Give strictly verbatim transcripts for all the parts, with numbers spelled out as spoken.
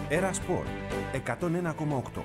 Έρα Σπορ εκατόν ένα κόμμα οκτώ.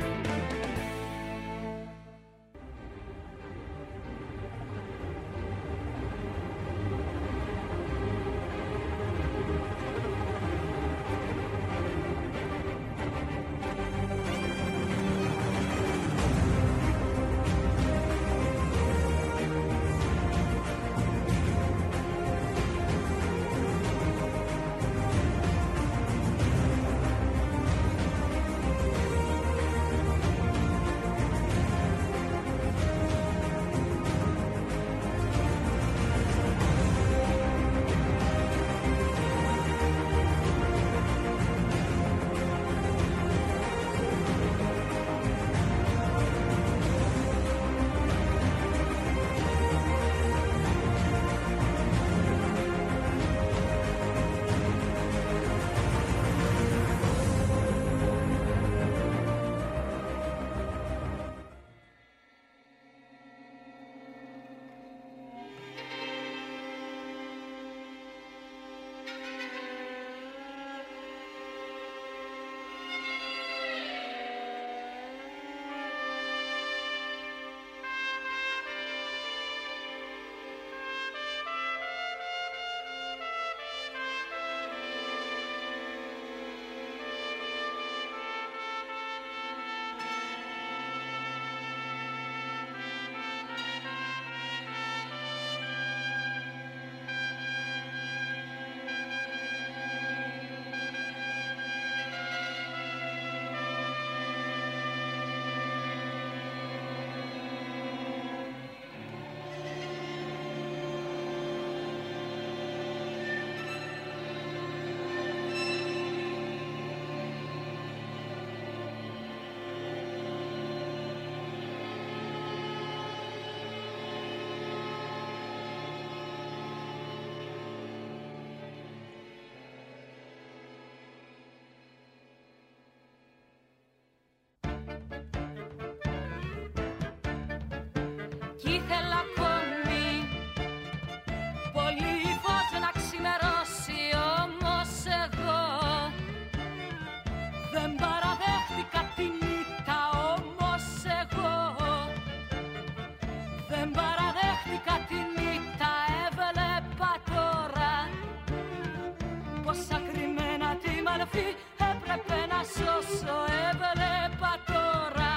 Κι ήθελα ακόμη πολύ φως να ξημερώσει, όμως εγώ δεν παραδέχτηκα τη νύχτα, όμως εγώ δεν παραδέχτηκα τη νύχτα. Έβλεπα τώρα πόσα κρυμμένα τη μαλφή έπρεπε να σώσω. Έβλεπα τώρα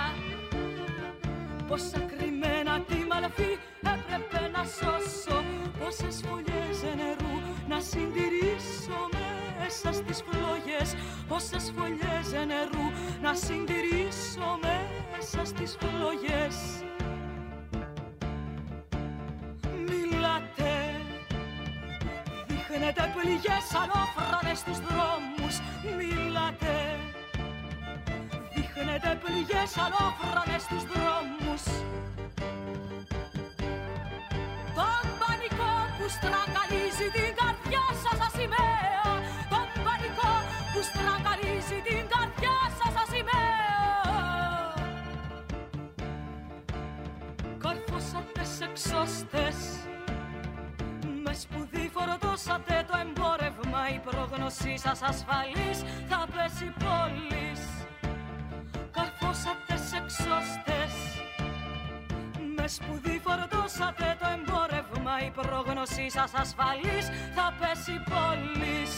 πόσα κρυμμένα τη μαλφή έπρεπε να σώσω. Πόσες φωλιές νερού να συντηρήσω μέσα στις φλόγες. Πόσες φωλιές νερού να συντηρήσω μέσα στις φλόγες. Μιλάτε, δείχνετε πληγές ανώφρονες στους δρόμους. Μιλάτε, δείχνετε πληγές ανώφρονες στους δρόμους. Τον πανικό που στραγγαλίζει την καρδιά σας σαν σημαία. Τον πανικό που στραγγαλίζει την καρδιά σας σαν σημαία. Καρφώσατε σε εξώστες, με σπουδή φορτώσατε το εμπόρευμα. Η πρόγνωσή σας ασφαλής θα πέσει πόλης. Καρφώσατε σε εξώστες, με σπουδή φορτώσατε το εμπόρευμα. Η πρόγνωσή σας ασφαλής θα πέσει πόλης.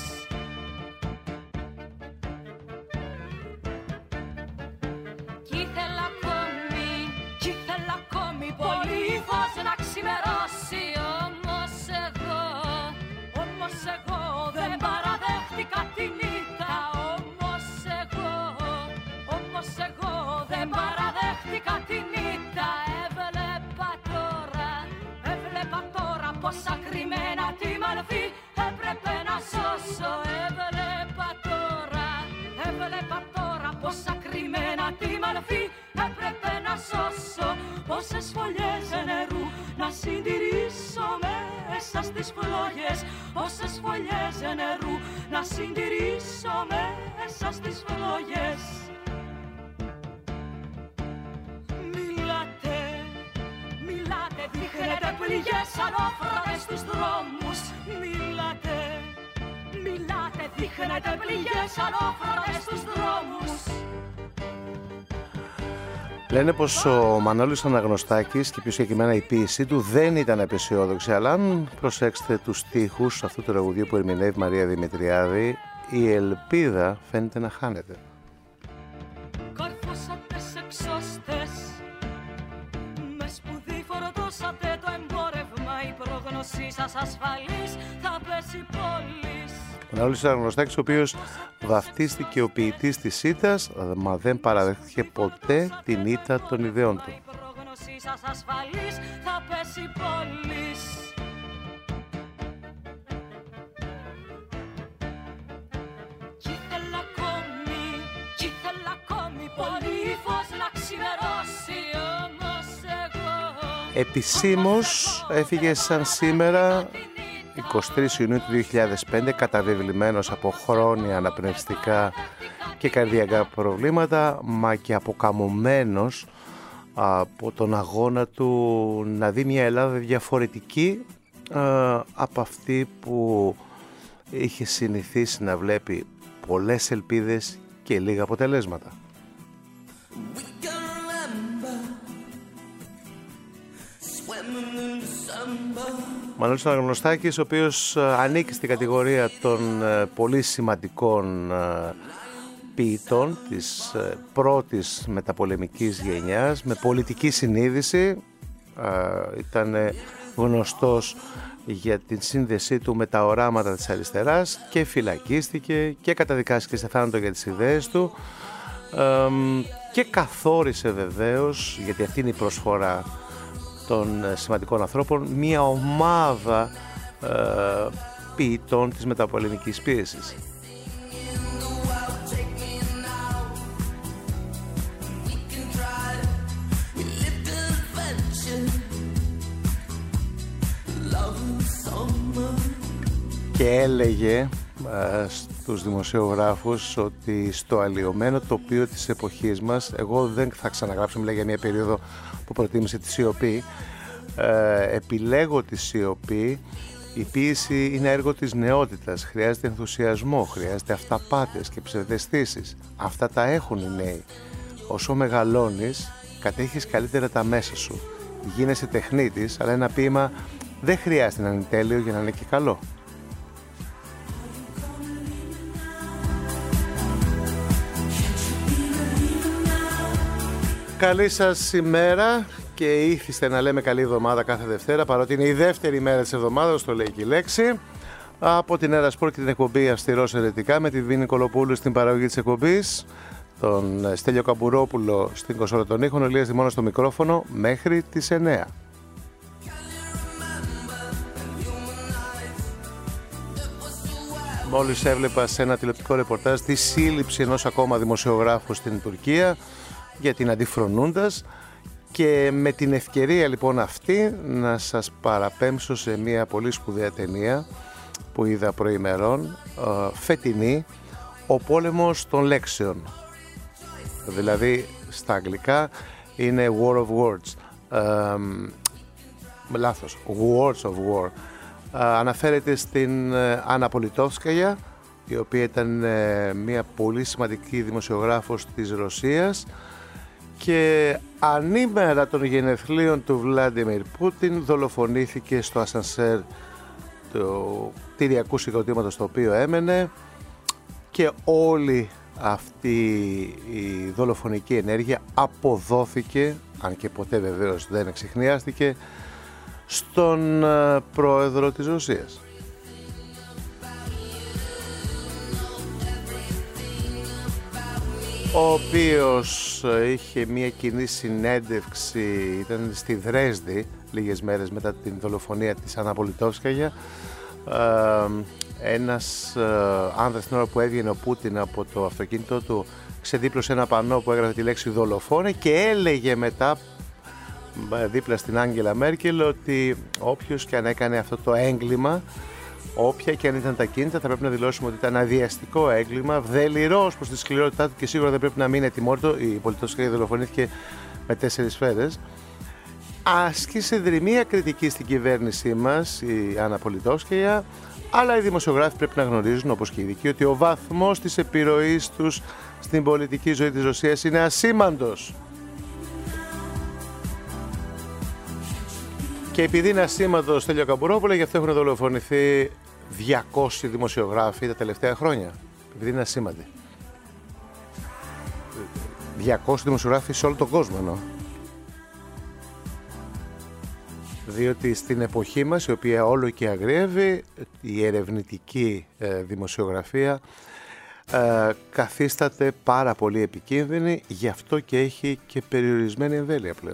Κι ήθελα ακόμη, κι ήθελα ακόμη πολύ φως να ξημερώσει, όμως εγώ, όμως εγώ δεν παραδέχτηκα τη νύχτα. Όμως εγώ, όμως εγώ δεν παραδέχτηκα τη νύχτα. Έβλεπα τώρα, έβλεπα τώρα πόσα κρυμμένα τη μαλφή έπρεπε να σώσω. Έβλεπα τώρα, έβλεπα τώρα πόσα κρυμμένα τη μαλφή έπρεπε να σώσω. Πόσες φωλιές νερού να συντηρήσω μέσα στις φλόγες. Πόσες φωλιές νερού να συντηρήσω μέσα στις φλόγες. Μιλάτε, μιλάτε, δείχνετε πληγές ανώφρονες στους δρόμους. Μιλάτε, μιλάτε, δείχνετε πληγές ανώφρονες στους δρόμους. Λένε πως ο Μανώλης Αναγνωστάκης και πιο συγκεκριμένα η ποίησή του δεν ήταν απεσιόδοξη, αλλά αν προσέξετε τους στίχους αυτού του τραγουδιού που ερμηνεύει Μαρία Δημητριάδη, η ελπίδα φαίνεται να χάνεται. Κορφώσατε σε ξώστες, με σπουδή φορτώσατε το εμπόρευμα, η πρόγνωσή σας ασφαλής θα πέσει πόλης. Ο Μανώλης Αναγνωστάκης, ο οποίος βαφτίστηκε ο ποιητής της ήττας, μα δεν παραδέχτηκε ποτέ την ήττα των ιδεών του. Η πρόγνωσή σας ασφαλής θα πέσει πόλης. Κι ήθελα ακόμη, κι ήθελα ακόμη πολύ φως να ξημερώσει, όμως εγώ Επισήμως έφυγε σαν σήμερα εικοστή τρίτη Ιουνίου του δύο χιλιάδες πέντε, καταβεβλημένος από χρόνια αναπνευστικά και καρδιακά προβλήματα, μα και αποκαμωμένος από τον αγώνα του να δει μια Ελλάδα διαφορετική α, από αυτή που είχε συνηθίσει να βλέπει πολλές ελπίδες και λίγα αποτελέσματα. Μανώλης Αναγνωστάκης, ο οποίος ανήκει στην κατηγορία των πολύ σημαντικών ποιητών της πρώτης μεταπολεμικής γενιάς, με πολιτική συνείδηση. Ήταν γνωστός για την σύνδεσή του με τα οράματα της αριστεράς και φυλακίστηκε και καταδικάστηκε σε θάνατο για τις ιδέες του και καθόρισε βεβαίως, γιατί αυτή είναι η προσφορά των σημαντικών ανθρώπων, μια ομάδα ε, ποιητών της μεταπολεμικής πίεσης. Και έλεγε ε, στους δημοσιογράφους ότι στο αλλοιωμένο τοπίο της εποχής μας, εγώ δεν θα ξαναγράψω, μιλάει για μια περίοδο που προτίμησε τη σιωπή, ε, επιλέγω τη σιωπή. Η ποίηση είναι έργο της νεότητας, χρειάζεται ενθουσιασμό, χρειάζεται αυταπάτες και ψευδαισθήσεις. Αυτά τα έχουν οι νέοι. Όσο μεγαλώνεις, κατέχεις καλύτερα τα μέσα σου, γίνεσαι τεχνίτης, αλλά ένα ποίημα δεν χρειάζεται να είναι τέλειο για να είναι και καλό. Καλή σας ημέρα και ήθιστε να λέμε καλή εβδομάδα κάθε Δευτέρα, παρότι είναι η δεύτερη μέρα της εβδομάδας, το λέει και η λέξη. Από την Έρα Σπορ και την εκπομπή Αυστηρός Ερετικά, με τη Βίνη Κολοπούλου στην παραγωγή της εκπομπής, τον Στέλιο Καμπουρόπουλο στην κονσόλα των ήχων, ο Ηλίας Δημώνας στο μικρόφωνο, μέχρι τις εννέα. Μόλις έβλεπα σε ένα τηλεοπτικό ρεπορτάζ τη σύλληψη ενός ακόμα δημοσιογράφου στην Τουρκία για την Αντιφρονούντας, και με την ευκαιρία λοιπόν αυτή να σας παραπέμψω σε μια πολύ σπουδαία ταινία που είδα προημερών, φετινή, ο πόλεμος των λέξεων, δηλαδή στα αγγλικά είναι War of Words, ε, λάθος, Words of War. ε, αναφέρεται στην Άννα Πολιτόφσκαγια, η οποία ήταν ε, μια πολύ σημαντική δημοσιογράφος της Ρωσίας, και ανήμερα των γενεθλίων του Βλάντιμιρ Πούτιν δολοφονήθηκε στο ασανσέρ του κτηριακού συγκροτήματος στο οποίο έμενε, και όλη αυτή η δολοφονική ενέργεια αποδόθηκε, αν και ποτέ βεβαίως δεν εξιχνιάστηκε, στον πρόεδρο της Ρωσίας. Ο οποίος είχε μια κοινή συνέντευξη, ήταν στη Δρέσδη λίγες μέρες μετά την δολοφονία της Άννα Πολιτόφσκαγια. Ένας άνδρας, την ώρα που έβγαινε ο Πούτιν από το αυτοκίνητο του, ξεδίπλωσε ένα πανό που έγραφε τη λέξη δολοφόνε και έλεγε μετά δίπλα στην Άγγελα Μέρκελ ότι όποιος και αν έκανε αυτό το έγκλημα, όποια και αν ήταν τα κίνητα, θα πρέπει να δηλώσουμε ότι ήταν αδιαστικό έγκλημα, δελειρός προς τη σκληρότητά του και σίγουρα δεν πρέπει να μείνει ετοιμόρυτο. Η Πολιτόφσκαγια δολοφονήθηκε με τέσσερις σφαίρες. Άσκησε δρυμία κριτική στην κυβέρνησή μας η Άννα Πολιτόφσκαγια, αλλά οι δημοσιογράφοι πρέπει να γνωρίζουν, όπως και οι ειδικοί, ότι ο βαθμός της επιρροής τους στην πολιτική ζωή της Ρωσίας είναι ασήμαντος. Και επειδή είναι ασήμαντο Στέλιο Καμπουρόπουλο, γι' αυτό έχουν δολοφονηθεί διακόσιοι δημοσιογράφοι τα τελευταία χρόνια. Επειδή είναι ασήμαντοι. διακόσιοι δημοσιογράφοι σε όλο τον κόσμο εννοώ. Διότι στην εποχή μας, η οποία όλο και αγριεύει, η ερευνητική ε, δημοσιογραφία ε, καθίσταται πάρα πολύ επικίνδυνη, γι' αυτό και έχει και περιορισμένη εμβέλεια πλέον.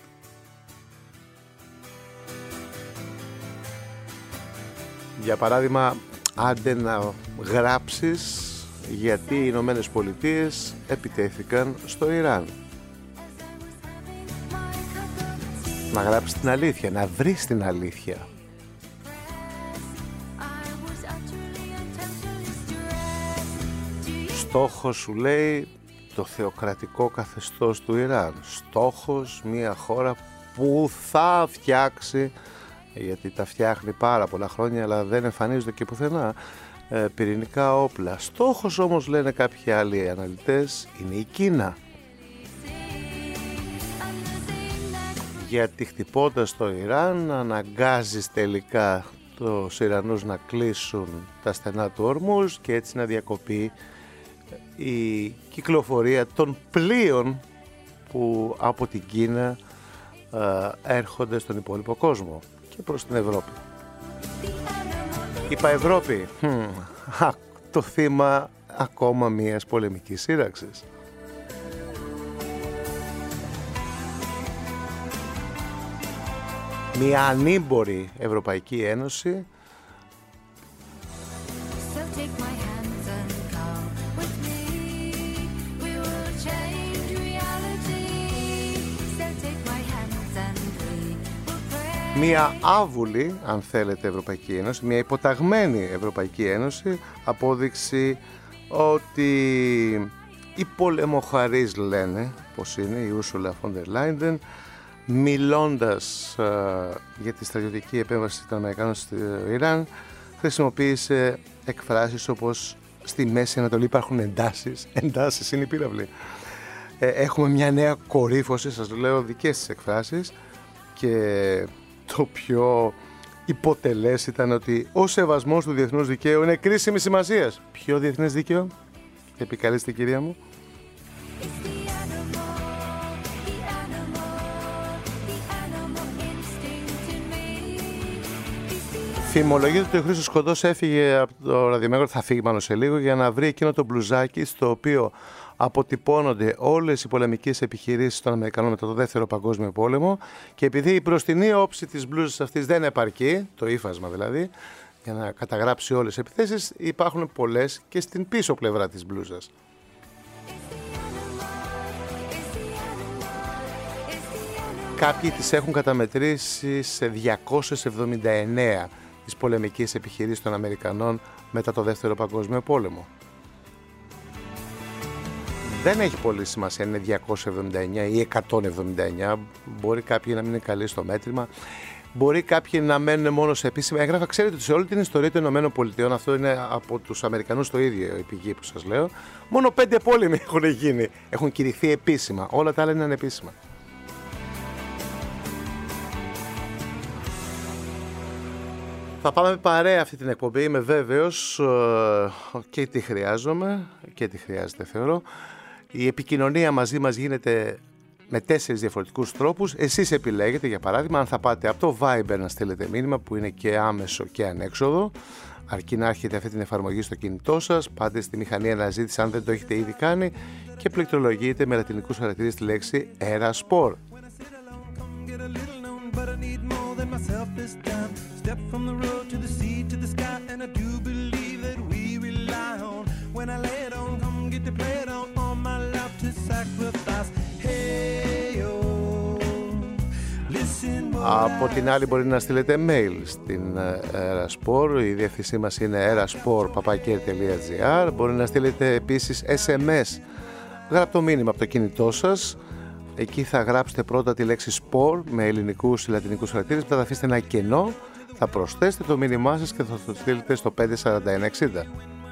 Για παράδειγμα, άντε να γράψεις γιατί οι Ηνωμένες Πολιτείες επιτέθηκαν στο Ιράν. Να γράψεις την αλήθεια, να βρεις την αλήθεια. Στόχος σου λέει το θεοκρατικό καθεστώς του Ιράν. Στόχος μια χώρα που θα φτιάξει, γιατί τα φτιάχνει πάρα πολλά χρόνια αλλά δεν εμφανίζονται και πουθενά, πυρηνικά όπλα. Στόχος όμως, λένε κάποιοι άλλοι αναλυτές, είναι η Κίνα. Γιατί χτυπώντας το Ιράν αναγκάζεις τελικά τους Ιρανούς να κλείσουν τα στενά του Ορμούζ και έτσι να διακοπεί η κυκλοφορία των πλοίων που από την Κίνα ε, έρχονται στον υπόλοιπο κόσμο και προς την Ευρώπη. Είπα Ευρώπη, hm, το θύμα ακόμα μιας πολεμικής σύραξης. Μια ανήμπορη Ευρωπαϊκή Ένωση μια άβουλη, αν θέλετε, Ευρωπαϊκή Ένωση, μια υποταγμένη Ευρωπαϊκή Ένωση, απόδειξη ότι οι πολεμοχαρείς λένε πως είναι η Ursula von der Leyen, μιλώντας uh, για τη στρατιωτική επέμβαση των Αμερικανών στο Ιράν, χρησιμοποίησε εκφράσεις όπως στη Μέση Ανατολή υπάρχουν εντάσεις. Εντάσεις είναι οι πύραυλοι. Ε, έχουμε μια νέα κορύφωση, σας λέω δικές της εκφράσεις, και το πιο υποτελές ήταν ότι ο σεβασμός του διεθνούς δικαίου είναι κρίσιμη σημασίας. Ποιο διεθνές δίκαιο? Επικαλείστε, κυρία μου. Φημολογείται ότι ο Χρήστος Κοντός έφυγε από το ραδιομέγωρο, θα φύγει πάνω σε λίγο, για να βρει εκείνο το μπλουζάκι στο οποίο αποτυπώνονται όλες οι πολεμικές επιχειρήσεις των Αμερικανών μετά το Δεύτερο Παγκόσμιο Πόλεμο, και επειδή η μπροστινή όψη της μπλούζας αυτής δεν επαρκεί, το ύφασμα δηλαδή, για να καταγράψει όλες τις επιθέσεις, υπάρχουν πολλές και στην πίσω πλευρά της μπλούζας. Κάποιοι τις έχουν καταμετρήσει σε διακόσιες εβδομήντα εννέα τις πολεμικές επιχειρήσεις των Αμερικανών μετά το Δεύτερο Παγκόσμιο Πόλεμο. Δεν έχει πολύ σημασία αν είναι διακόσιες εβδομήντα εννέα ή εκατόν εβδομήντα εννέα. Μπορεί κάποιοι να μην είναι καλοί στο μέτρημα. Μπορεί κάποιοι να μένουν μόνο σε επίσημα έγγραφα. Ξέρετε ότι σε όλη την ιστορία των Ηνωμένων Πολιτειών, αυτό είναι από τους Αμερικανούς το ίδιο η πηγή που σας λέω, μόνο πέντε πόλεμοι έχουν γίνει, έχουν κηρυχθεί επίσημα. Όλα τα άλλα είναι ανεπίσημα. Θα πάμε παρέα αυτή την εκπομπή, είμαι βέβαιος, και τι χρειάζομαι και τι χρειάζεται θεωρώ. Η επικοινωνία μαζί μας γίνεται με τέσσερις διαφορετικούς τρόπους. Εσείς επιλέγετε, για παράδειγμα, αν θα πάτε από το Viber να στείλετε μήνυμα, που είναι και άμεσο και ανέξοδο, αρκεί να έχετε αυτή την εφαρμογή στο κινητό σας, πάτε στη μηχανή αναζήτηση αν δεν το έχετε ήδη κάνει και πληκτρολογείτε με λατινικούς χαρακτήρες τη λέξη Eraspor. Από την άλλη μπορεί να στείλετε mail στην Eraspor, η διεύθυνσή μας είναι eraspor παπάκια τελεία gr. Μπορεί να στείλετε επίσης ες εμ ες, γραπτό μήνυμα από το κινητό σας. Εκεί θα γράψετε πρώτα τη λέξη sport με ελληνικούς ή λατινικούς χαρακτήρες, μετά θα αφήσετε ένα κενό, θα προσθέσετε το μήνυμά σας και θα το στείλετε στο πέντε σαράντα ένα εξήντα.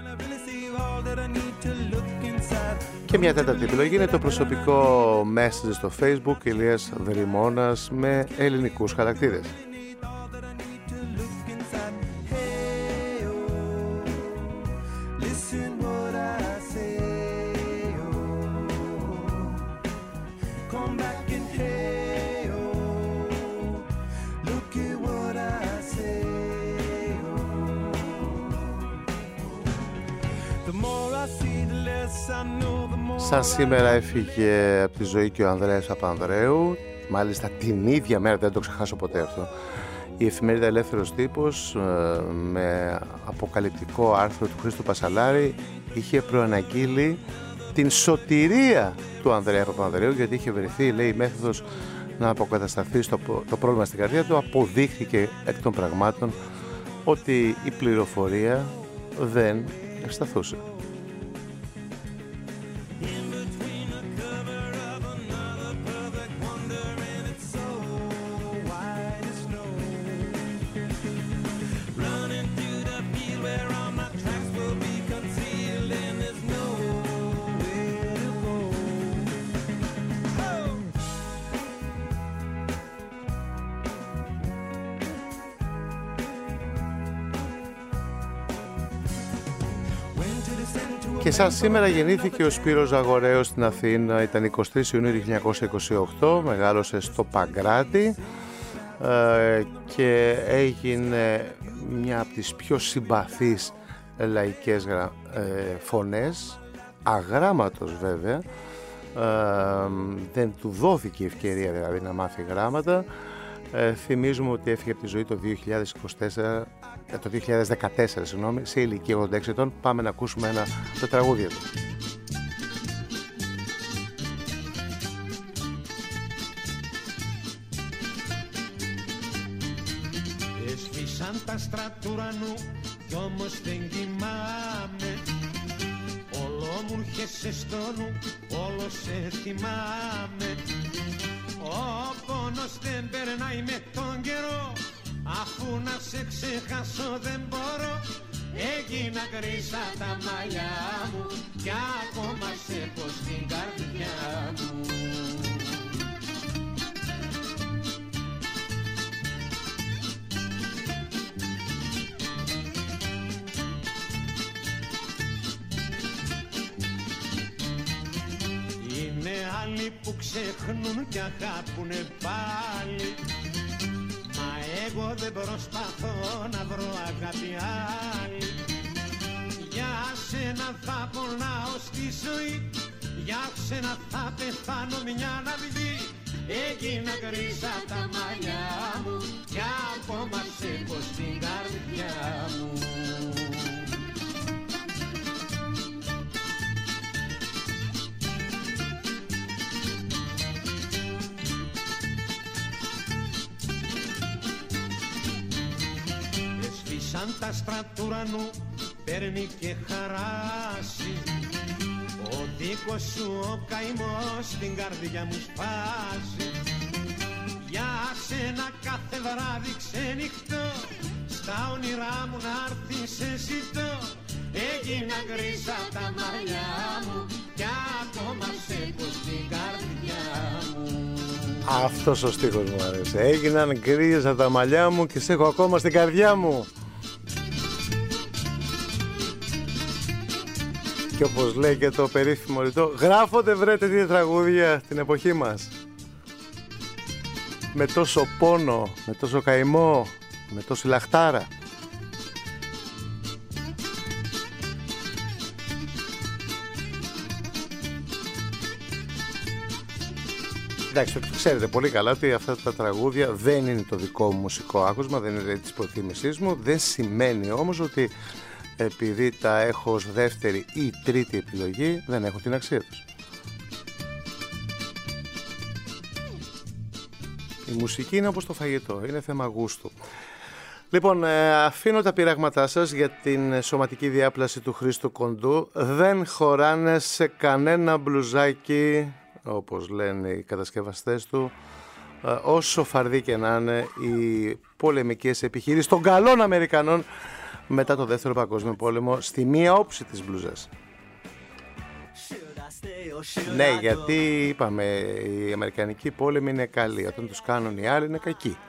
Και μια τέταρτη επιλογή είναι το προσωπικό message στο Facebook, Ηλίας Δρυμώνας, με ελληνικούς χαρακτήρες. Σαν σήμερα έφυγε από τη ζωή και ο Ανδρέας Παπανδρέου, μάλιστα την ίδια μέρα, δεν το ξεχάσω ποτέ αυτό, η εφημερίδα Ελεύθερος Τύπος με αποκαλυπτικό άρθρο του Χρήστου Πασαλάρη είχε προαναγγείλει την σωτηρία του Ανδρέα Παπανδρέου, γιατί είχε βρεθεί, λέει, η μέθοδος να αποκατασταθεί στο, το πρόβλημα στην καρδιά του. Αποδείχθηκε εκ των πραγμάτων ότι η πληροφορία δεν ευσταθούσε. Και σαν σήμερα γεννήθηκε ο Σπύρος Ζαγορέος στην Αθήνα, ήταν εικοστή τρίτη Ιουνίου χίλια εννιακόσια είκοσι οκτώ, μεγάλωσε στο Παγκράτη ε, και έγινε μια από τις πιο συμπαθείς λαϊκές ε, φωνές, αγράμματος βέβαια, ε, δεν του δόθηκε η ευκαιρία δηλαδή να μάθει γράμματα. Ε, θυμίζουμε ότι έφυγε από τη ζωή το δύο χιλιάδες είκοσι τέσσερα, το δύο χιλιάδες δεκατέσσερα, συγγνώμη, σε ηλικία ογδόντα έξι ετών. Πάμε να ακούσουμε ένα το τραγούδι του. Έσβησαν τα στρατουρανού κι όμως δεν κοιμάμαι. Όλο μου έρχεσαι στο νου, όλο σε θυμάμαι. Ο πόνος δεν περνάει με τον καιρό, αφού να σε ξεχάσω δεν μπορώ. Έγινα γκρίζα τα μαλλιά μου κι ακόμα σε έχω στην καρδιά μου. Είναι άλλοι που ξεχνούν κι αγάπουνε πάλι, μα εγώ δεν προσπαθώ να βρω αγάπη άλλη. Για σένα θα πονάω στη ζωή, για σένα θα πεθάνω μια ναυδί. Έγινα γκρίζα τα μαλλιά μου κι ακόμα σε έχω στην καρδιά μου. Σαν τα στρατουρανού παίρνει και χαράσει, ο δίκος σου ο καημός στην καρδιά μου σπάσει. Για σένα κάθε βράδυ ξενυχτώ, στα όνειρά μου να έρθει σε ζητώ. Έγινα γκρίζα τα μαλλιά μου κι ακόμα σε έχω στην καρδιά μου. Αυτός ο στίχος μου αρέσει. Έγιναν γκρίζα τα μαλλιά μου και σε έχω ακόμα στην καρδιά μου. Και όπως λέει και το περίφημο ρητό, γράφονται βρε τέτοια τραγούδια την εποχή μας. Με τόσο πόνο, με τόσο καημό, με τόση λαχτάρα. Εντάξει, ξέρετε πολύ καλά ότι αυτά τα τραγούδια δεν είναι το δικό μου μουσικό άκουσμα, δεν είναι της προτίμησής μου. Δεν σημαίνει όμως ότι επειδή τα έχω ως δεύτερη ή τρίτη επιλογή δεν έχω την αξία τους. Η μουσική είναι όπως το φαγητό, είναι θέμα γούστου. Λοιπόν, αφήνω τα πειράγματά σας για την σωματική διάπλαση του Χρήστου Κοντού. Δεν χωράνε σε κανένα μπλουζάκι, όπως λένε οι κατασκευαστές του, όσο φαρδί και να είναι οι πολεμικές επιχειρήσεις των καλών Αμερικανών μετά το δεύτερο παγκόσμιο πόλεμο στη μία όψη της μπλούζας. Ναι, γιατί είπαμε οι αμερικανικοί πόλεμοι είναι καλοί, όταν τους κάνουν οι άλλοι είναι κακοί.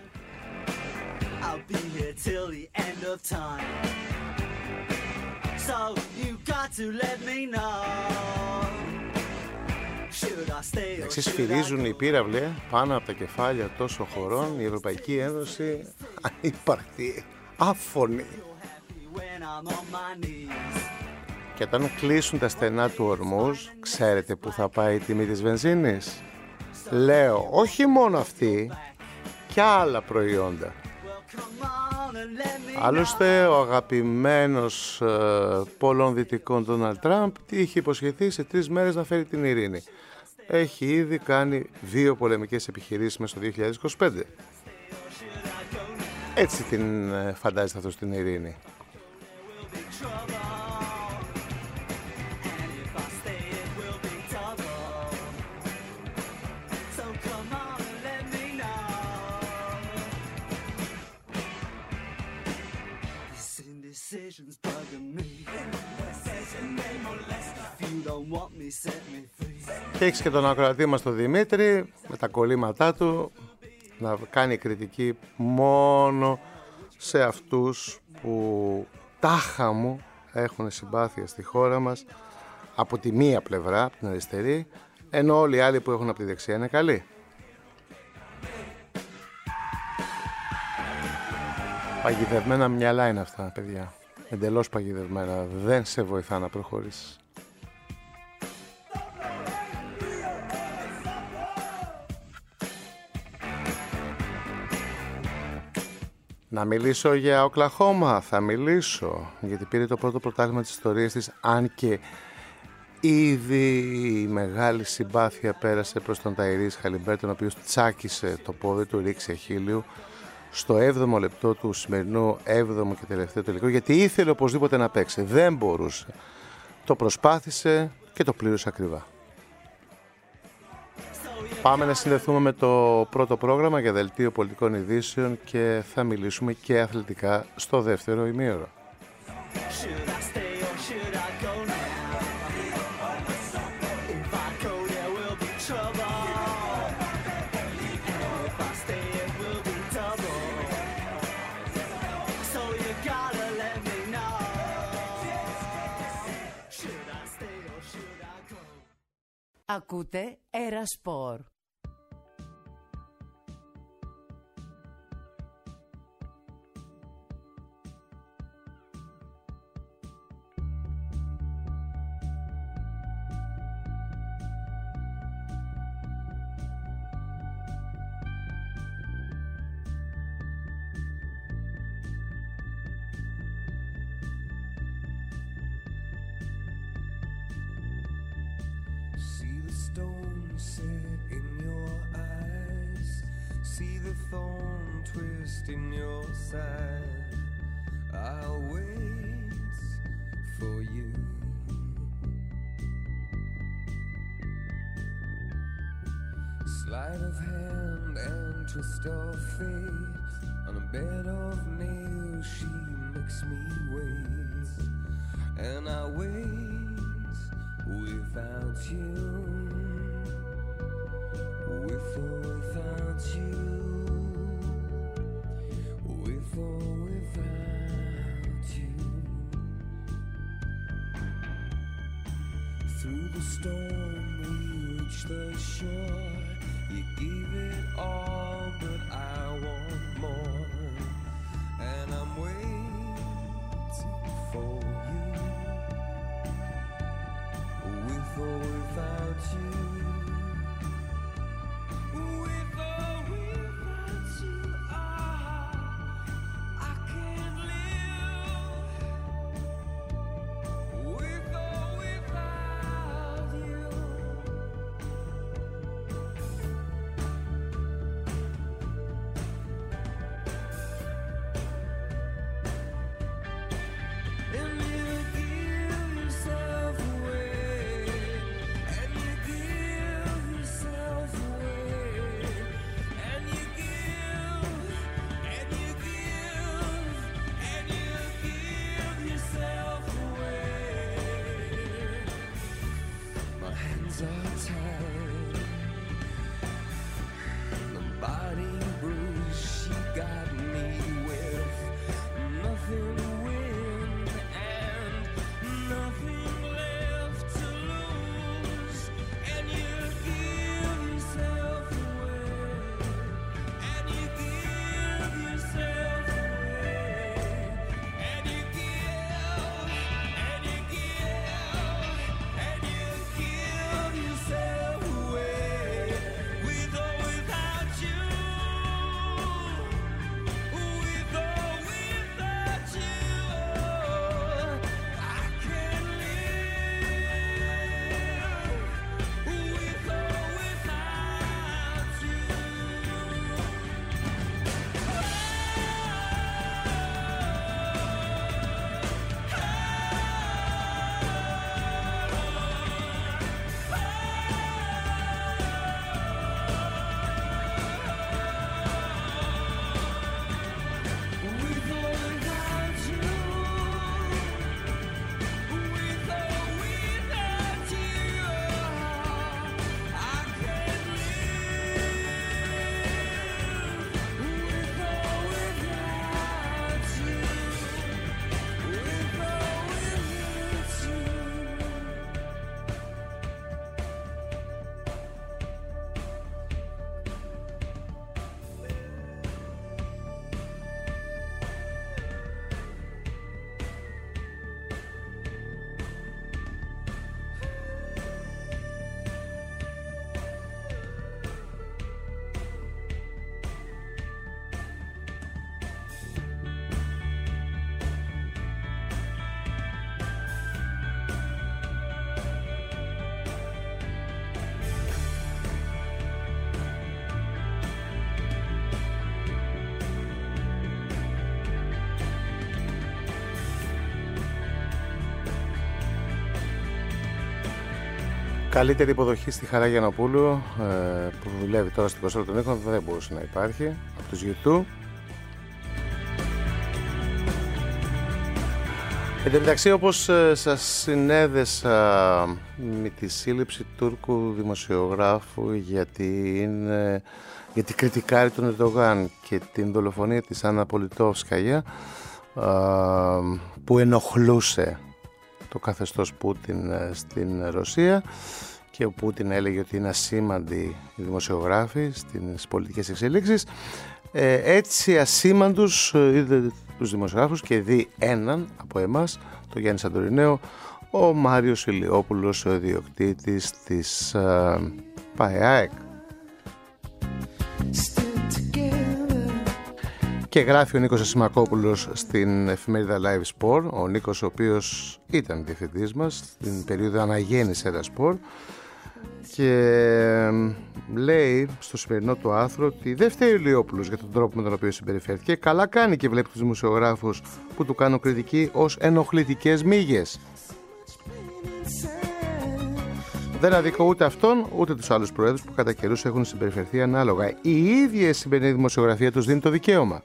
Εξής σφυρίζουν οι πύραυλοι πάνω από τα κεφάλια τόσων χωρών, η Ευρωπαϊκή Ένωση ανύπαρκτη, άφωνη. Και όταν κλείσουν τα στενά του Ορμούζ, ξέρετε που θα πάει η τιμή της βενζίνης? Λέω, όχι μόνο αυτή, και άλλα προϊόντα. Άλλωστε, ο αγαπημένος ε, πολλών δυτικών Ντόναλντ Τραμπ είχε υποσχεθεί σε τρεις μέρες να φέρει την ειρήνη. Έχει ήδη κάνει δύο πολεμικές επιχειρήσεις μέσα στο δύο χιλιάδες είκοσι πέντε. Έτσι την ε, φαντάζεται αυτό στην ειρήνη. Και έχεις και τον ακροατή μας τον Δημήτρη με τα κολλήματά του να κάνει κριτική μόνο σε αυτούς που τάχα μου έχουν συμπάθεια στη χώρα μας από τη μία πλευρά, από την αριστερή, ενώ όλοι οι άλλοι που έχουν από τη δεξιά είναι καλοί. Παγιδευμένα μυαλά είναι αυτά, παιδιά. Εντελώς παγιδευμένα. Δεν σε βοηθά να προχωρήσεις. Να μιλήσω για Οκλαχώμα, θα μιλήσω, γιατί πήρε το πρώτο πρωτάθλημα της ιστορίας της, αν και ήδη η μεγάλη συμπάθεια πέρασε προς τον Ταϊρής Χαλιμπέρτον, ο οποίος τσάκισε το πόδι του, ρίξε χείλιου στο έβδομο λεπτό του σημερινού έβδομου και τελευταίου τελικού, γιατί ήθελε οπωσδήποτε να παίξει, δεν μπορούσε. Το προσπάθησε και το πλήρωσε ακριβά. Πάμε να συνδεθούμε με το πρώτο πρόγραμμα για δελτίο πολιτικών ειδήσεων και θα μιλήσουμε και αθλητικά στο δεύτερο ημίωρο. Ακούτε Ερασπορ. In your side, I'll wait for you. Sleight of hand and twist of fate, on a bed of nails she makes me wait, and I wait without you, with or without you. With or without you. Through the storm we reach the shore. You gave it all, but I want more. And I'm waiting for you. With or without you. With or without you. Yeah. Καλύτερη υποδοχή στη Χαρά Γιαννοπούλου, ε, που δουλεύει τώρα στην κονσόλα των ήχων, δεν μπορούσε να υπάρχει από τους γιου τού. Εν τω μεταξύ, όπως ε, σας συνέδεσα με τη σύλληψη Τούρκου δημοσιογράφου γιατί, είναι, γιατί κριτικάρει τον Ερντογάν και την δολοφονία της Άννα Πολιτόφσκαγια, ε, που ενοχλούσε το καθεστώς Πούτιν στην Ρωσία και ο Πούτιν έλεγε ότι είναι ασήμαντοι οι δημοσιογράφοι στις πολιτικές εξελίξεις. Ε, έτσι ασήμαντους είδε τους δημοσιογράφους και δει έναν από εμάς, τον Γιάννη Σαντορινέο, ο Μάριος Ηλιόπουλος, ο ιδιοκτήτης της uh, ΠΑΕΑΕΚ. Και γράφει ο Νίκος Ασημακόπουλος στην εφημερίδα Live Sport, ο Νίκος ο οποίος ήταν διευθυντής μας στην περίοδο αναγέννησης Έδα Sport, και λέει στο σημερινό του άρθρο ότι δεν φταίει ο Ηλιόπουλος για τον τρόπο με τον οποίο συμπεριφέρθηκε. Καλά κάνει και βλέπει τους δημοσιογράφους που του κάνουν κριτική ως ενοχλητικές μύγες. Δεν αδικώ ούτε αυτόν ούτε τους άλλους προέδρους που κατά καιρούς έχουν συμπεριφερθεί ανάλογα. Η ίδια η σημερινή δημοσιογραφία τους δίνει το δικαίωμα.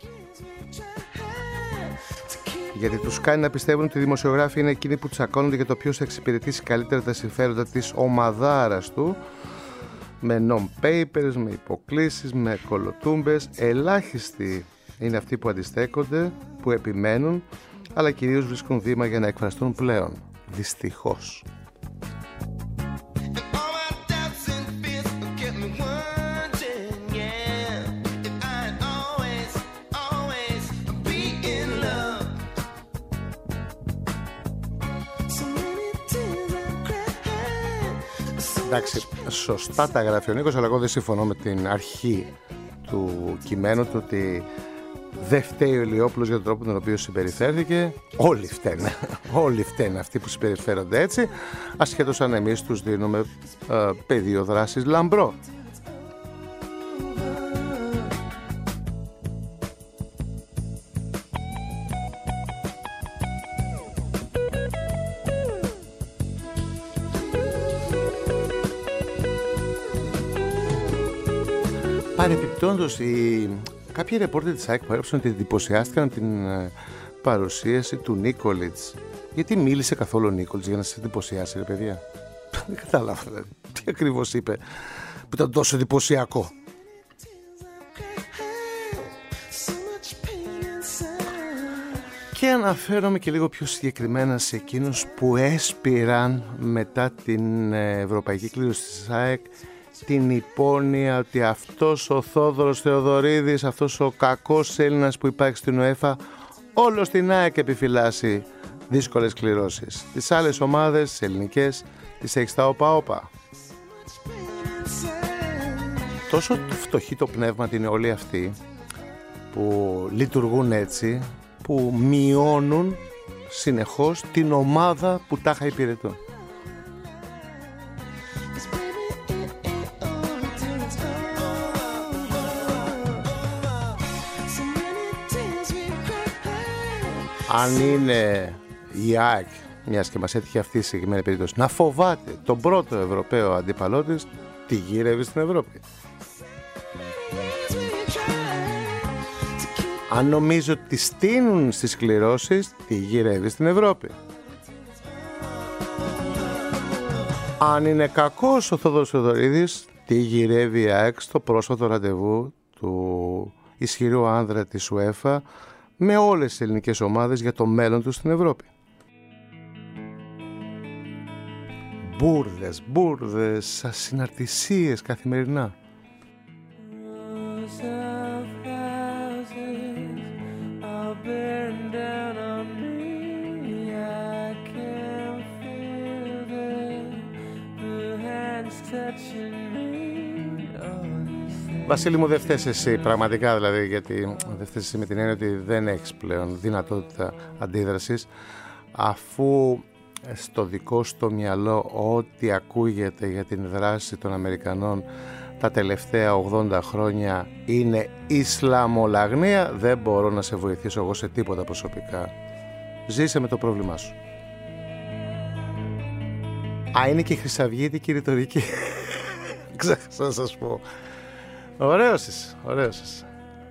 Γιατί τους κάνει να πιστεύουν ότι οι δημοσιογράφοι είναι εκείνοι που τσακώνονται για το ποιος θα εξυπηρετήσει καλύτερα τα συμφέροντα της ομαδάρας του, με non-papers, με υποκλήσεις, με κολοτούμπες. Ελάχιστοι είναι αυτοί που αντιστέκονται, που επιμένουν, αλλά κυρίως βρίσκουν βήμα για να εκφραστούν πλέον. Δυστυχώς. Εντάξει, σωστά τα γράφει ο Νίκος, αλλά εγώ δεν συμφωνώ με την αρχή του κειμένου του ότι δεν φταίει ο Ηλιόπουλος για τον τρόπο τον οποίο συμπεριφέρθηκε. Όλοι φταίνε, όλοι φταίνε αυτοί που συμπεριφέρονται έτσι, ασχέτως αν εμείς τους δίνουμε ε, πεδίο δράσης λαμπρό. Παρεπιπτόντως, οι... κάποιοι ρεπόρτερ της ΑΕΚ που έγραψαν ότι εντυπωσιάστηκαν την ε, παρουσίαση του Νίκολιτς. Γιατί μίλησε καθόλου ο Νίκολιτς για να σας εντυπωσιάσει, ρε παιδιά? Δεν κατάλαβα τι ακριβώς είπε που ήταν τόσο εντυπωσιακό. Και αναφέρομαι και λίγο πιο συγκεκριμένα σε εκείνους που έσπηραν μετά την ευρωπαϊκή κλήρωση της ΑΕΚ την υπόνοια ότι αυτός ο Θόδωρος Θεοδωρίδης, αυτός ο κακός Έλληνας που υπάρχει στην UEFA, όλο στην ΑΕΚ επιφυλάσσει δύσκολες κληρώσεις. Τις άλλες ομάδες, τις ελληνικές, τις έχει στα όπα-όπα. Τόσο φτωχή το πνεύμα είναι όλοι αυτοί που λειτουργούν έτσι, που μειώνουν συνεχώς την ομάδα που τάχα υπηρετούν. Αν είναι η ΑΕΚ, μιας και μας έτυχε αυτή η συγκεκριμένη περίπτωση, να φοβάται τον πρώτο Ευρωπαίο αντίπαλό της, τη γύρευε στην Ευρώπη. Αν νομίζω ότι τη στείνουν στις κληρώσεις, τη γυρεύει στην Ευρώπη. Αν είναι κακός ο Θόδωρος Θεοδωρίδης, τη γυρεύει η ΑΕΚ στο πρόσφατο ραντεβού του ισχυρού άνδρα της UEFA με όλες τις ελληνικές ομάδες για το μέλλον τους στην Ευρώπη. Μπούρδες, μπούρδες, ασυναρτησίες καθημερινά. Βασίλη μου, δεν φταίς εσύ πραγματικά, δηλαδή, γιατί δεν φταίς εσύ με την έννοια ότι δεν έχεις πλέον δυνατότητα αντίδρασης, αφού στο δικό σου το μυαλό ό,τι ακούγεται για την δράση των Αμερικανών τα τελευταία ογδόντα χρόνια είναι Ισλαμολαγνία, δεν μπορώ να σε βοηθήσω εγώ σε τίποτα προσωπικά. Ζήσε με το πρόβλημά σου. Α, είναι και η χρυσαυγήτικη ρητορική. Ξέχασα να σας πω. Ωραίος είσαι, ωραίος είσαι.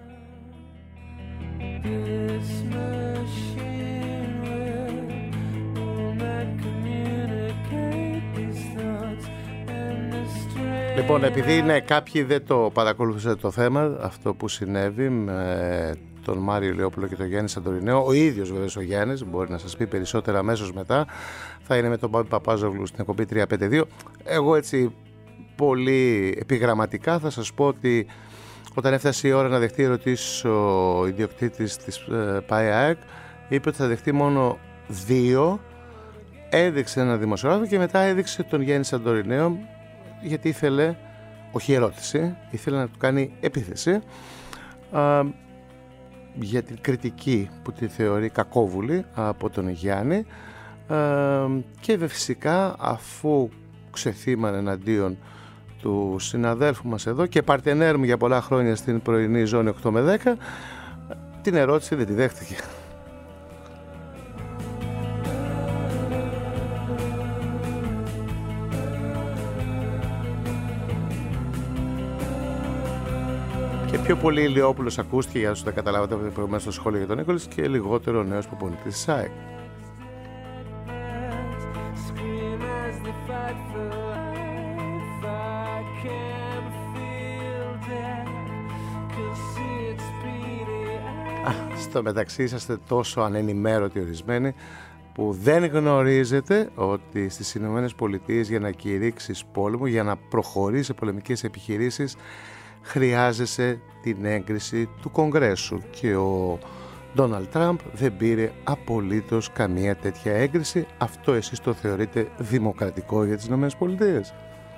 Λοιπόν, επειδή ναι, κάποιοι δεν το παρακολουθήσατε το θέμα, αυτό που συνέβη με τον Μάριο Ηλιόπουλο και τον Γιάννη Σαντορινέο, ο ίδιος βέβαια ο Γιάννης, μπορεί να σας πει περισσότερα αμέσως μετά, θα είναι με τον Πάπη Παπάζογλου στην εκπομπή τριακόσια πενήντα δύο. Εγώ έτσι πολύ επιγραμματικά θα σας πω ότι όταν έφτασε η ώρα να δεχτεί ερωτήσεις ο ιδιοκτήτης της ΠΑΕΑΕΚ, είπε ότι θα δεχτεί μόνο δύο, έδειξε ένα δημοσιογράφο και μετά έδειξε τον Γιάννη Σαντορινέο, γιατί ήθελε, όχι ερώτηση, ήθελε να του κάνει επίθεση α, για την κριτική που τη θεωρεί κακόβουλη από τον Γιάννη α, και φυσικά αφού ξεθύμανε εναντίον του συναδέλφου μας εδώ και παρτενέρ μου για πολλά χρόνια στην πρωινή ζώνη οκτώ με δέκα, την ερώτηση δεν τη δέχτηκε. Και πιο πολύ Ηλιόπουλος ακούστηκε, για όσους δεν καταλάβατε προηγουμένως στο σχόλιο για τον Νίκολης, και λιγότερο ο νέος προπονητής της ΑΕΚ. Στο μεταξύ είσαστε τόσο ανενημέρωτοι ορισμένοι που δεν γνωρίζετε ότι στις Ηνωμένες Πολιτείες για να κηρύξεις πόλεμο, για να προχωρήσεις σε πολεμικές επιχειρήσεις, χρειάζεσαι την έγκριση του Κογκρέσου και ο Ντόναλντ Τραμπ δεν πήρε απολύτως καμία τέτοια έγκριση. Αυτό εσείς το θεωρείτε δημοκρατικό για τις Ηνωμένες Πολιτείες?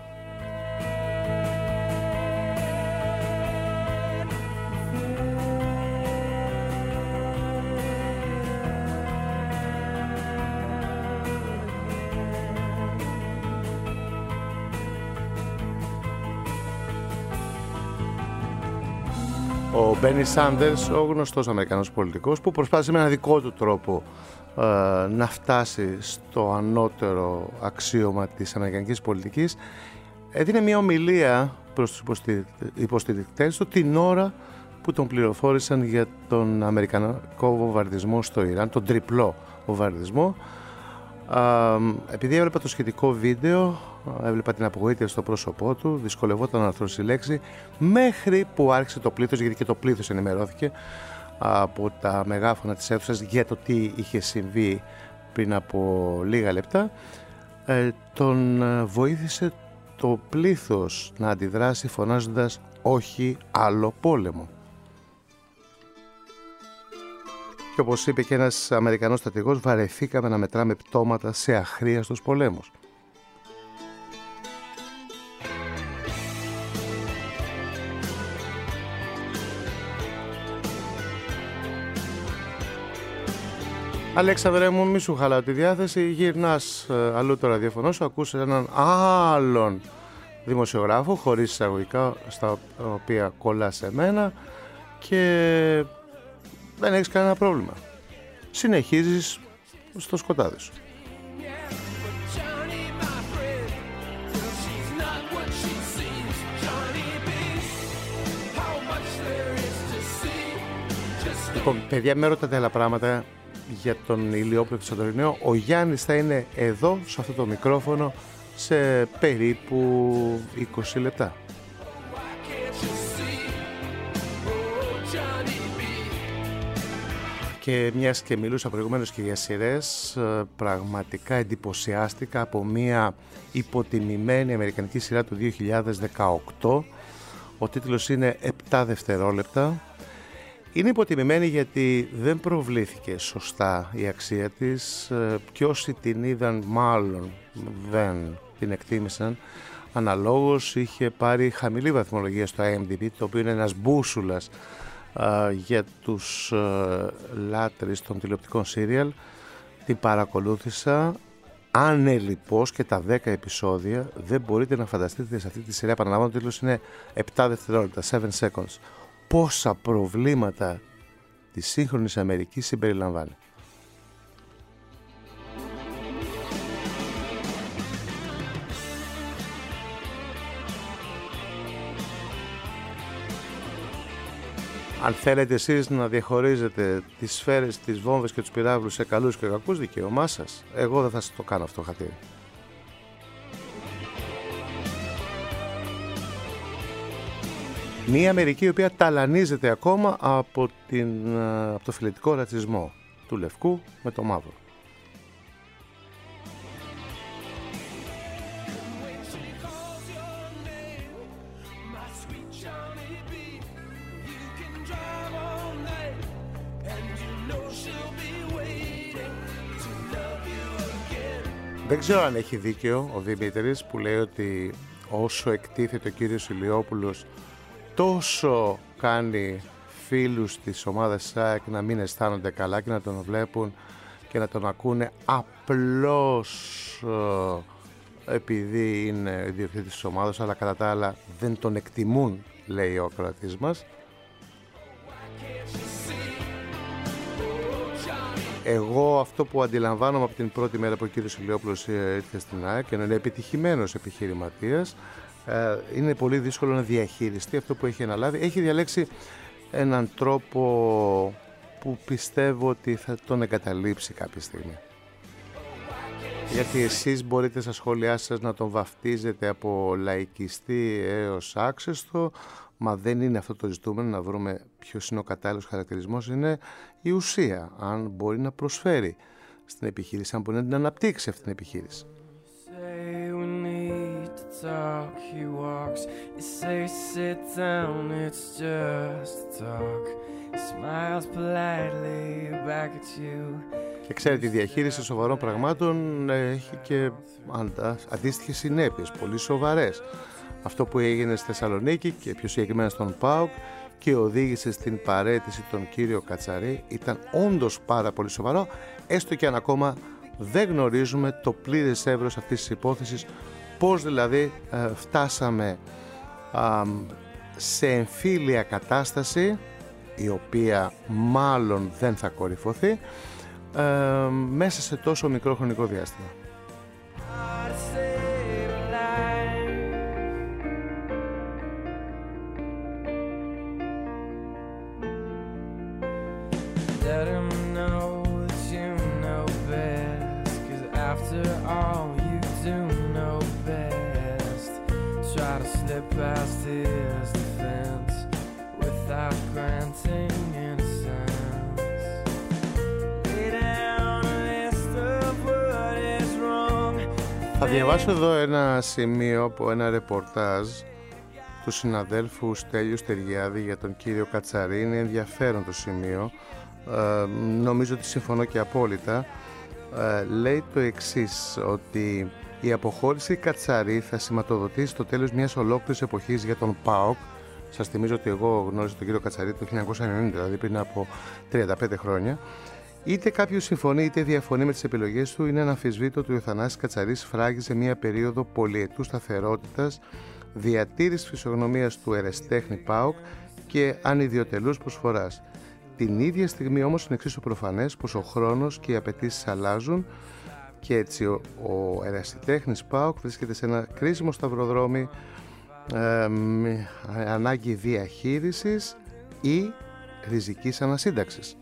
Ο Μπέρνι Σάντερς, ο γνωστός Αμερικανός πολιτικός, που προσπάθησε με ένα δικό του τρόπο ε, να φτάσει στο ανώτερο αξίωμα της αμερικανικής πολιτικής, έδινε μια ομιλία προς τους υποστηρικτές του την ώρα που τον πληροφόρησαν για τον αμερικανικό βομβαρδισμό στο Ιράν, τον τριπλό βομβαρδισμό. Ε, επειδή έβλεπα το σχετικό βίντεο, έβλεπα την απογοήτευση στο πρόσωπό του, δυσκολευόταν να αρθρώσει λέξη, μέχρι που άρχισε το πλήθος, γιατί και το πλήθος ενημερώθηκε από τα μεγάφωνα της αίθουσας για το τι είχε συμβεί πριν από λίγα λεπτά. Ε, τον βοήθησε το πλήθος να αντιδράσει φωνάζοντας «Όχι άλλο πόλεμο». Και όπως είπε και ένας Αμερικανός στρατηγός, βαρεθήκαμε να μετράμε πτώματα σε αχρίαστους πολέμους. Αλέξανδρε μου, μη σου χαλάω τη διάθεση, γυρνάς ε, αλλού το ραδιοφωνό σου, ακούς έναν άλλον δημοσιογράφο χωρίς εισαγωγικά στα οποία κολλά σε μένα και δεν έχεις κανένα πρόβλημα. Συνεχίζεις στο σκοτάδι σου. Λοιπόν, παιδιά, με ρωτάτε άλλα πράγματα για τον Ηλιόπουλο του Σαντορινέο. Ο Γιάννης θα είναι εδώ, σε αυτό το μικρόφωνο, σε περίπου είκοσι λεπτά. Και μιας και μιλούσα προηγουμένως και για σειρές, πραγματικά εντυπωσιάστηκα από μια υποτιμημένη αμερικανική σειρά του δύο χιλιάδες δεκαοκτώ. Ο τίτλος είναι επτά δευτερόλεπτα. Είναι υποτιμημένη γιατί δεν προβλήθηκε σωστά η αξία της και όσοι την είδαν μάλλον δεν την εκτίμησαν. Αναλόγως είχε πάρει χαμηλή βαθμολογία στο άι εμ ντι μπι, το οποίο είναι ένας μπούσουλας Uh, για τους uh, λάτρεις των τηλεοπτικών σύριαλ. Την παρακολούθησα ανελιπώς και τα δέκα επεισόδια. Δεν μπορείτε να φανταστείτε σε αυτή τη σειρά, επαναλαμβάνω, ο τίτλος είναι επτά δευτερόλεπτα, seven seconds, πόσα προβλήματα της σύγχρονης Αμερικής συμπεριλαμβάνει. Αν θέλετε εσείς να διαχωρίζετε τις σφαίρες, τις βόμβες και τους πυράβλους σε καλούς και κακούς, δικαίωμά σας. Εγώ δεν θα σας το κάνω αυτό χατήρι. Μία Αμερική η οποία ταλανίζεται ακόμα από, την, από το φιλετικό ρατσισμό του λευκού με το μαύρο. Δεν ξέρω αν έχει δίκαιο ο Δημήτρης που λέει ότι όσο εκτίθεται ο κύριος Ηλιόπουλος τόσο κάνει φίλους της ομάδας ΣΑΕΚ να μην αισθάνονται καλά και να τον βλέπουν και να τον ακούνε απλώς ε, επειδή είναι ιδιοκτήτης της ομάδας, αλλά κατά τα άλλα δεν τον εκτιμούν, λέει ο ακροατής μας. Εγώ αυτό που αντιλαμβάνομαι από την πρώτη μέρα που ο κύριος Ηλιόπουλος ήρθε στην ΑΕΚ, ενώ είναι επιτυχημένος επιχειρηματίας, είναι πολύ δύσκολο να διαχειριστεί αυτό που έχει αναλάβει. Έχει διαλέξει έναν τρόπο που πιστεύω ότι θα τον εγκαταλείψει κάποια στιγμή. Γιατί εσείς μπορείτε στα σχόλιά σας να τον βαφτίζετε από λαϊκιστή έως άξεστο, μα δεν είναι αυτό το ζητούμενο, να βρούμε ποιος είναι ο κατάλληλος χαρακτηρισμός, είναι η ουσία, αν μπορεί να προσφέρει στην επιχείρηση, αν μπορεί να την αναπτύξει αυτή την επιχείρηση. Και ξέρετε, η διαχείριση σοβαρών πραγμάτων έχει και αντίστοιχες συνέπειες, πολύ σοβαρές. Αυτό που έγινε στη Θεσσαλονίκη και πιο συγκεκριμένα στον ΠΑΟΚ και οδήγησε στην παραίτηση τον κύριο Κατσαρή ήταν όντως πάρα πολύ σοβαρό, έστω και αν ακόμα δεν γνωρίζουμε το πλήρες εύρος αυτής της υπόθεσης, πώς δηλαδή ε, φτάσαμε ε, σε εμφύλια κατάσταση, η οποία μάλλον δεν θα κορυφωθεί, ε, μέσα σε τόσο μικρό χρονικό διάστημα. Θα διαβάσω εδώ ένα σημείο από ένα ρεπορτάζ του συναδέλφου Στέλιου Στεργιάδη για τον κύριο Κατσαρή. Είναι ενδιαφέρον το σημείο, ε, νομίζω ότι συμφωνώ και απόλυτα. Ε, λέει το εξής, ότι η αποχώρηση Κατσαρή θα σηματοδοτήσει το τέλος μιας ολόκληρης εποχής για τον ΠΑΟΚ. Σας θυμίζω ότι εγώ γνώρισα τον κύριο Κατσαρή το χίλια εννιακόσια ενενήντα, δηλαδή πριν από τριάντα πέντε χρόνια. Είτε κάποιος συμφωνεί είτε διαφωνεί με τις επιλογές του, είναι αναμφισβήτητο ότι ο Θανάσης Κατσαρής φράγιζε μια περίοδο πολυετού σταθερότητας, διατήρησης φυσιογνωμίας του ερεσιτέχνη ΠΑΟΚ και ανιδιοτελούς προσφοράς. Την ίδια στιγμή όμως είναι εξίσου προφανές πως ο χρόνος και οι απαιτήσεις αλλάζουν και έτσι ο, ο ερασιτέχνης ΠΑΟΚ βρίσκεται σε ένα κρίσιμο σταυροδρόμι, ε, με ανάγκη διαχείρισης ή ριζικής ανασύνταξης.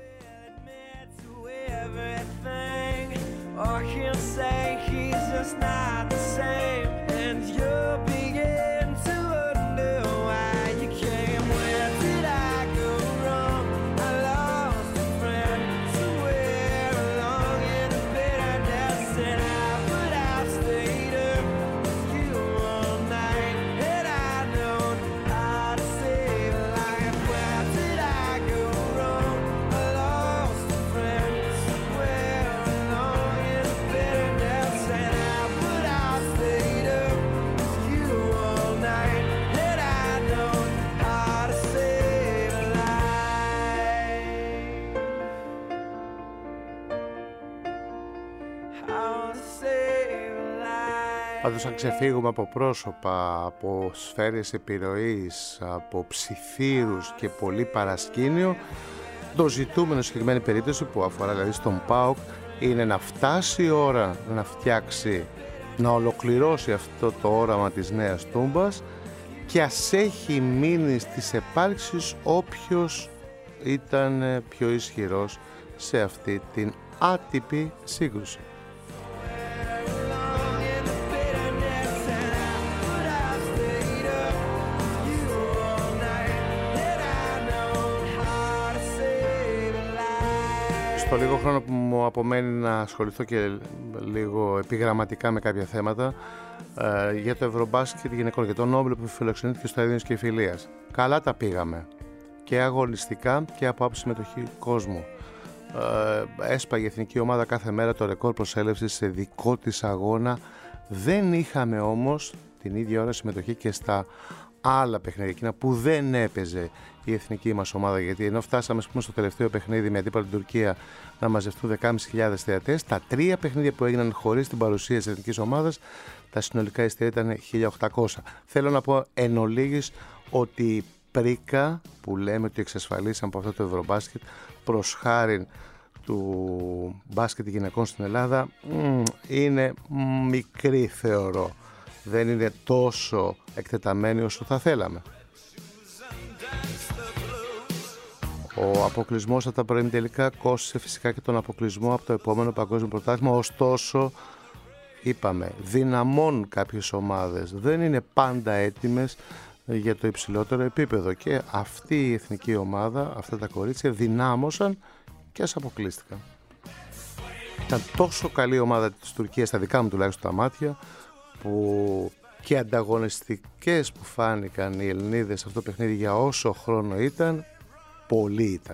Πάντως αν ξεφύγουμε από πρόσωπα, από σφαίρες επιρροής, από ψιθύρους και πολύ παρασκήνιο, το ζητούμενο συγκεκριμένη περίπτωση που αφορά δηλαδή στον ΠΑΟΚ είναι να φτάσει η ώρα να φτιάξει, να ολοκληρώσει αυτό το όραμα της νέας Τούμπας και ας έχει μείνει στις επάρξεις όποιος ήταν πιο ισχυρός σε αυτή την άτυπη σύγκρουση. Στο λίγο χρόνο που μου απομένει να ασχοληθώ και λίγο επιγραμματικά με κάποια θέματα ε, για το Ευρωμπάσκετ γυναικών και τον Νόμπελ που φιλοξενήθηκε στο Έδινος και η Φιλίας. Καλά τα πήγαμε και αγωνιστικά και από άποψη συμμετοχή κόσμου. Ε, έσπαγε η εθνική ομάδα κάθε μέρα το ρεκόρ προσέλευσης σε δικό της αγώνα. Δεν είχαμε όμως την ίδια ώρα συμμετοχή και στα άλλα παιχνίδια, εκείνα που δεν έπαιζε η εθνική μας ομάδα, γιατί ενώ φτάσαμε πούμε, στο τελευταίο παιχνίδι με αντίπαλο την Τουρκία να μαζευτούν δεκάμισι χιλιάδες θεατές, τα τρία παιχνίδια που έγιναν χωρίς την παρουσία της εθνικής ομάδας, τα συνολικά εισιτήρια ήταν χίλια οκτακόσια. Θέλω να πω εν ολίγης ότι η πρίκα που λέμε ότι εξασφαλίσαμε από αυτό το Ευρωμπάσκετ προς χάριν του μπάσκετ γυναικών στην Ελλάδα μ, είναι μικρή θεωρώ. Δεν είναι τόσο εκτεταμένη όσο θα θέλαμε. Ο αποκλεισμός από τα προημιτελικά κόστησε φυσικά και τον αποκλεισμό από το επόμενο παγκόσμιο πρωτάθλημα. Ωστόσο, είπαμε, δυναμώνουν κάποιες ομάδες. Δεν είναι πάντα έτοιμες για το υψηλότερο επίπεδο. Και αυτή η εθνική ομάδα, αυτά τα κορίτσια, δυνάμωσαν και ας αποκλείστηκαν. Ήταν τόσο καλή ομάδα της Τουρκίας, στα δικά μου τουλάχιστον τα μάτια, που και ανταγωνιστικές που φάνηκαν οι Ελληνίδες σε αυτό το παιχνίδι για όσο χρόνο ήταν, πολύ ήταν.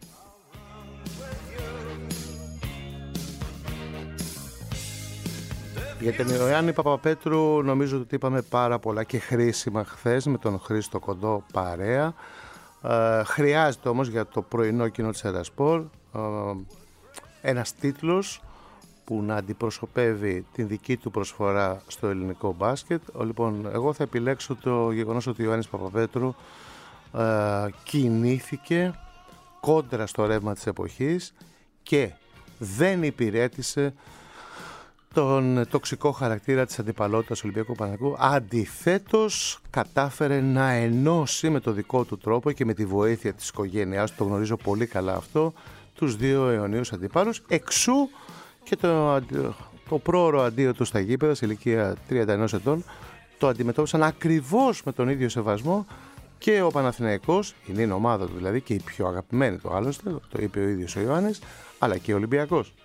Για την Ιωάννη Παπαπέτρου νομίζω ότι είπαμε πάρα πολλά και χρήσιμα χθες με τον Χρήστο Κοντό παρέα. Ε, χρειάζεται όμως για το πρωινό κοινό της Ερασπορ ε, ένας τίτλος που να αντιπροσωπεύει την δική του προσφορά στο ελληνικό μπάσκετ. Λοιπόν, εγώ θα επιλέξω το γεγονός ότι ο Ιωάννης Παπαπέτρου ε, κινήθηκε κόντρα στο ρεύμα της εποχής και δεν υπηρέτησε τον τοξικό χαρακτήρα της αντιπαλότητας Ολυμπιακού Παναθηναϊκού. Αντιθέτως κατάφερε να ενώσει με το δικό του τρόπο και με τη βοήθεια της οικογένειάς του, το γνωρίζω πολύ καλά αυτό, τους δύο αιωνίους αντιπάλους, εξού και το, το πρόωρο αντίο του στα γήπεδα σε ηλικία τριάντα ένα ετών το αντιμετώπισαν ακριβώς με τον ίδιο σεβασμό και ο Παναθηναϊκός, η νυν ομάδα του δηλαδή και η πιο αγαπημένη του άλλωστε, το είπε ο ίδιος ο Ιωάννης, αλλά και ο Ολυμπιακός.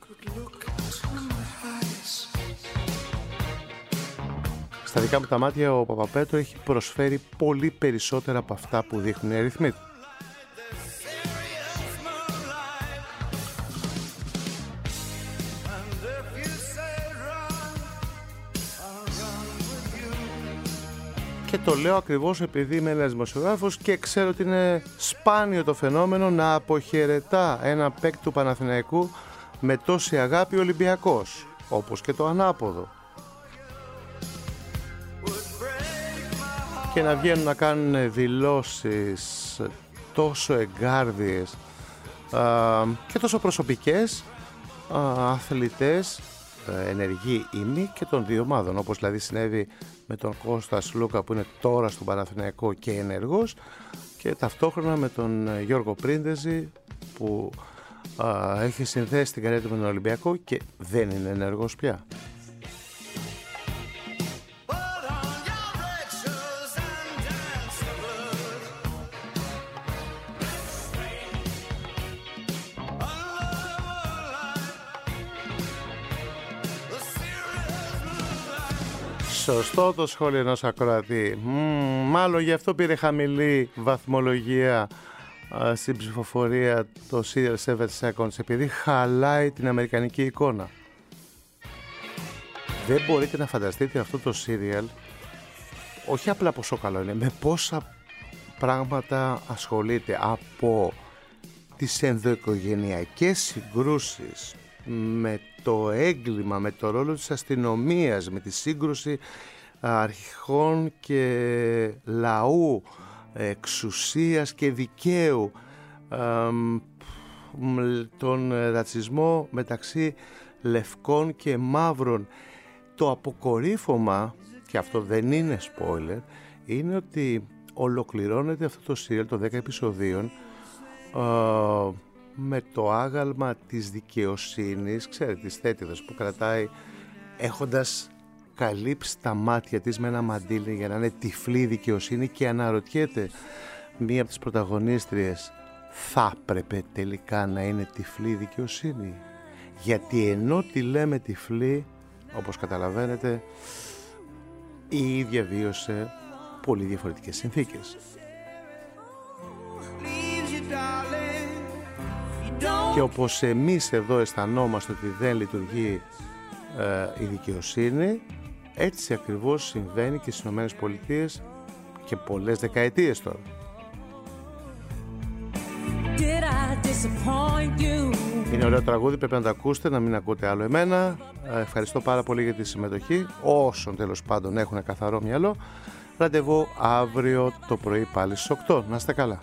Στα δικά μου τα μάτια ο Παπαπέτρου έχει προσφέρει πολύ περισσότερα από αυτά που δείχνουν οι αριθμοί του. Και το λέω ακριβώς επειδή είμαι ένας δημοσιογράφος και ξέρω ότι είναι σπάνιο το φαινόμενο να αποχαιρετά ένα παίκτη του Παναθηναϊκού με τόση αγάπη ο Ολυμπιακός, όπως και το ανάποδο. Και να βγαίνουν να κάνουν δηλώσεις τόσο εγκάρδιες α, και τόσο προσωπικές, α, αθλητές, ενεργοί ήμοι και των δύο ομάδων, όπως δηλαδή συνέβη με τον Κώστα Σλούκα που είναι τώρα στον Παναθηναϊκό και ενεργός, και ταυτόχρονα με τον Γιώργο Πρίντεζη που α, έχει συνθέσει την καριέρα του με τον Ολυμπιακό και δεν είναι ενεργός πια. Σωστό το σχόλιο ενός ακροατή. Μ, μάλλον γι' αυτό πήρε χαμηλή βαθμολογία α, στην ψηφοφορία το Serial seven Seconds, επειδή χαλάει την αμερικανική εικόνα. Δεν μπορείτε να φανταστείτε αυτό το serial, όχι απλά πόσο καλό είναι, με πόσα πράγματα ασχολείται, από τις ενδοοικογενειακές συγκρούσεις, με το έγκλημα, με το ρόλο της αστυνομίας, με τη σύγκρουση αρχών και λαού, εξουσίας και δικαίου, τον ρατσισμό μεταξύ λευκών και μαύρων. Το αποκορύφωμα, και αυτό δεν είναι spoiler, είναι ότι ολοκληρώνεται αυτό το σύριαλ των δέκα επεισοδίων ε, με το άγαλμα της δικαιοσύνης, ξέρετε, της θέτιδας που κρατάει έχοντας καλύψει τα μάτια της με ένα μαντίλι για να είναι τυφλή δικαιοσύνη, και αναρωτιέται μία από τις πρωταγωνίστριες, θα έπρεπε τελικά να είναι τυφλή δικαιοσύνη? Γιατί ενώ τη λέμε τυφλή, όπως καταλαβαίνετε, η ίδια βίωσε πολύ διαφορετικές συνθήκες. Και όπως εμείς εδώ αισθανόμαστε ότι δεν λειτουργεί ε, η δικαιοσύνη, έτσι ακριβώς συμβαίνει και στις Ηνωμένες Πολιτείες και πολλές δεκαετίες τώρα. Είναι ωραίο τραγούδι, πρέπει να το ακούσετε, να μην ακούτε άλλο εμένα. ε, Ευχαριστώ πάρα πολύ για τη συμμετοχή, όσων τέλος πάντων έχουν καθαρό μυαλό. Ραντεβού αύριο το πρωί πάλι στις οκτώ. Να είστε καλά.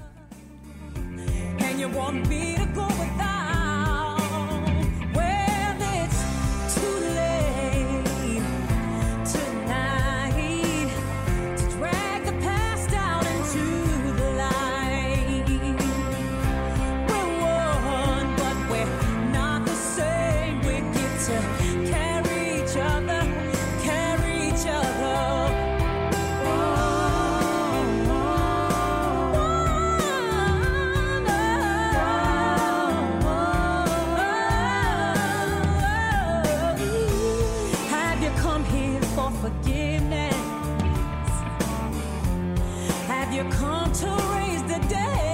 Have you come to raise the dead?